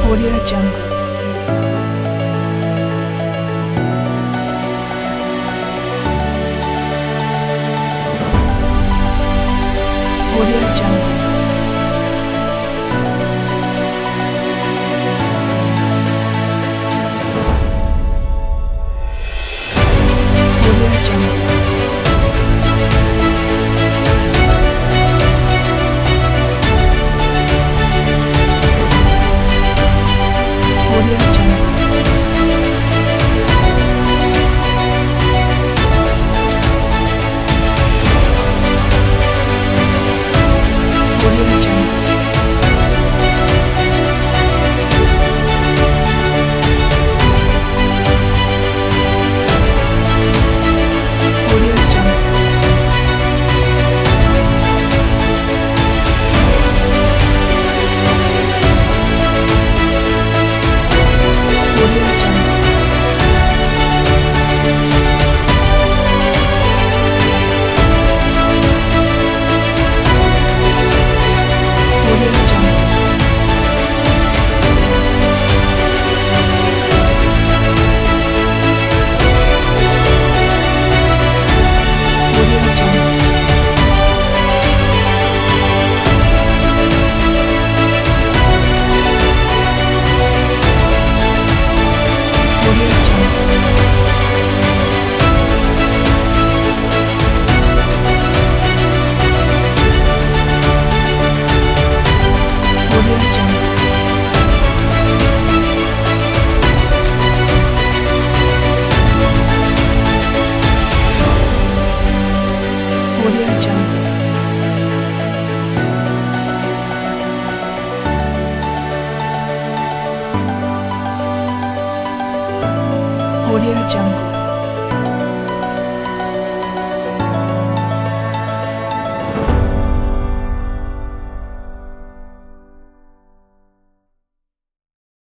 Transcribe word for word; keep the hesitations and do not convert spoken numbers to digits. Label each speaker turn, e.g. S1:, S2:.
S1: Audio Jungle. Audio Jungle. Audio Jungle. Audio Jungle. Audio Jungle. Audio Jungle. Audio Jungle. Audio Jungle. Audio Jungle. Audio Jungle. Audio Jungle. Audio Jungle. Audio Jungle.